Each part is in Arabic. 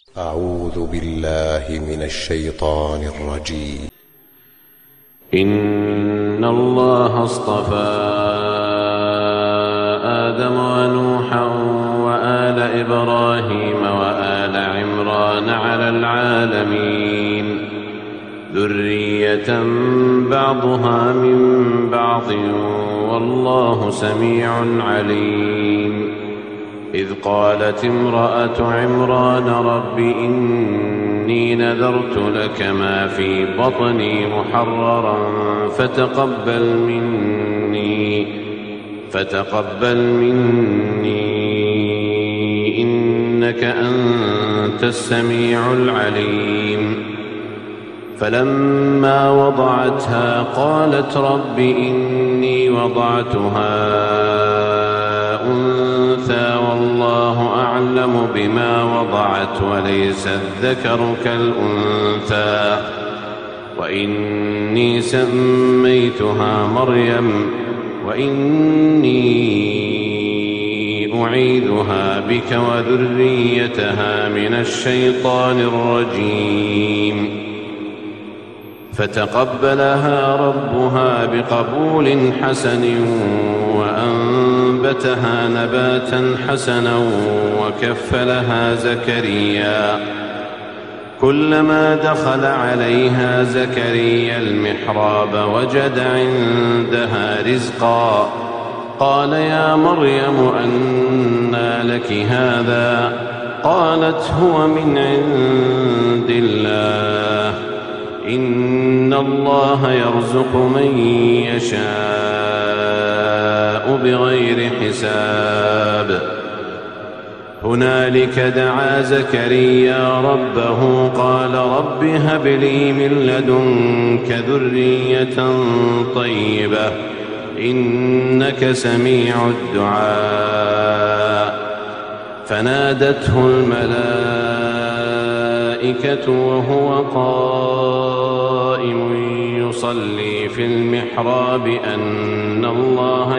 أعوذ بالله من الشيطان الرجيم. إن الله اصطفى آدم ونوحا وآل إبراهيم وآل عمران على العالمين ذرية بعضها من بعض والله سميع عليم. إذ قالت امرأة عمران رب إني نذرت لك ما في بطني محررا فتقبل مني إنك أنت السميع العليم. فلما وضعتها قالت رب إني وضعتها أنثى والله أعلم بما وضعت وليس الذكر كالأنثى وإني سميتها مريم وإني أعيذها بك وذريتها من الشيطان الرجيم. فتقبلها ربها بقبول حسن وأنبتها نباتا حسنا وكفلها زكريا. كلما دخل عليها زكريا المحراب وجد عندها رزقا قال يا مريم أنى لك هذا؟ قالت هو من عند الله إن الله يرزق من يشاء بغير حساب. هنالك دعا زكريا ربه قال رب هب لي من لدنك ذرية طيبة إنك سميع الدعاء. فنادته الملائكة وهو قائم يصلي في المحراب أن الله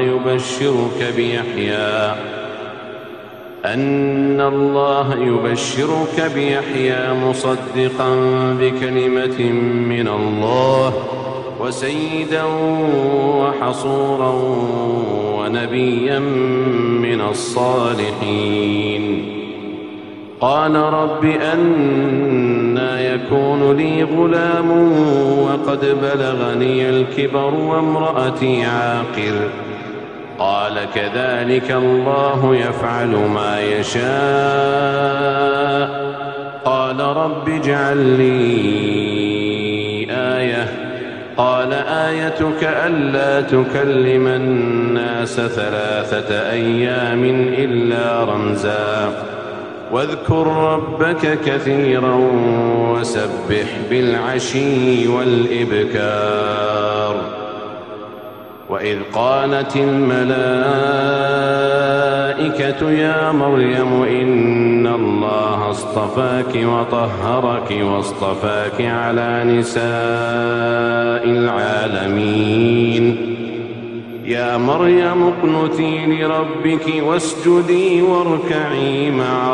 يبشرك بيحيى مصدقا بكلمة من الله وسيدا وحصورا ونبيا من الصالحين. قال رب أنى يكون لي غلام وقد بلغني الكبر وامرأتي عاقر؟ قال كذلك الله يفعل ما يشاء. قال رب اجعل لي آية. قال آيتك ألا تكلم الناس 3 أيام إلا رمزا واذكر ربك كثيرا وسبح بالعشي والإبكار. وإذ قالت الملائكة يا مريم إن الله اصطفاك وطهرك واصطفاك على نساء العالمين. يا مريم اقنتي لربك واسجدي واركعي مع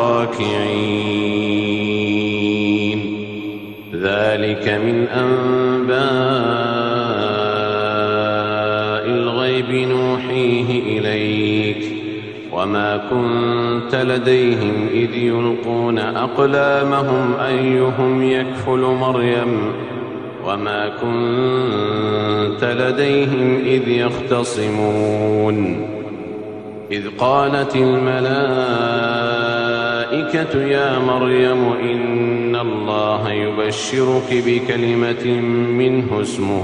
الراكعين. ذلك من أنباء الغيب نوحيه إليك وما كنت لديهم إذ يلقون أقلامهم أيهم يكفل مريم وما كنت لديهم إذ يختصمون. إذ قالت الملائكة يا مريم إن الله يبشرك بكلمة منه اسمه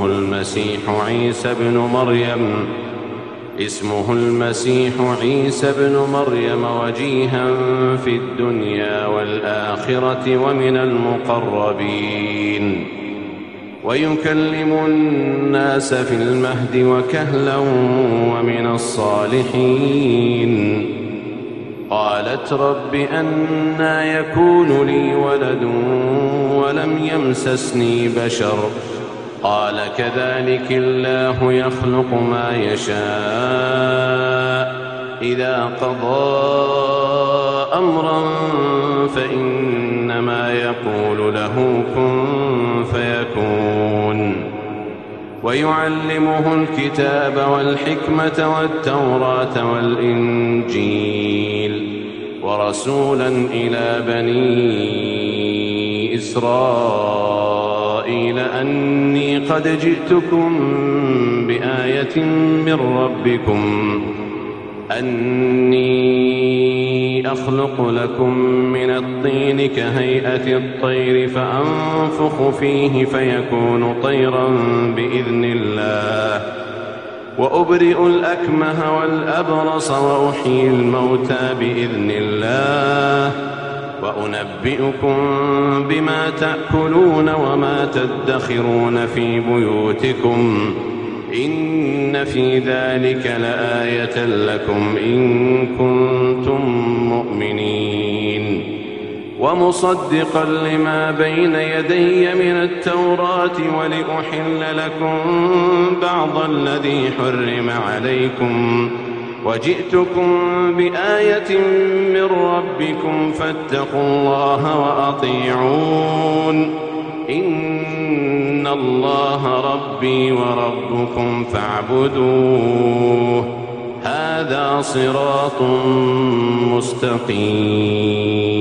المسيح عيسى بن مريم وجيها في الدنيا والآخرة ومن المقربين ويكلم الناس في المهد وكهلا ومن الصالحين. قالت رب أنى يكون لي ولد ولم يمسسني بشر؟ قال كذلك الله يخلق ما يشاء إذا قضى أمرا فإنما يقول له كن فيكون. ويعلمه الكتاب والحكمة والتوراة والإنجيل ورسولا إلى بني إسرائيل أني قد جئتكم بآية من ربكم أني أخلق لكم من الطين كهيئة الطير فأنفخ فيه فيكون طيرا بإذن الله وأبرئ الأكمه والأبرص وأحيي الموتى بإذن الله وأنبئكم بما تأكلون وما تدخرون في بيوتكم إن في ذلك لآية لكم إن كنتم مؤمنين. ومصدقا لما بين يدي من التوراة ولأحل لكم بعض الذي حرم عليكم وجئتكم بآية من ربكم فاتقوا الله وأطيعون إن الله ربي وربكم فاعبدوه هذا صراط مستقيم.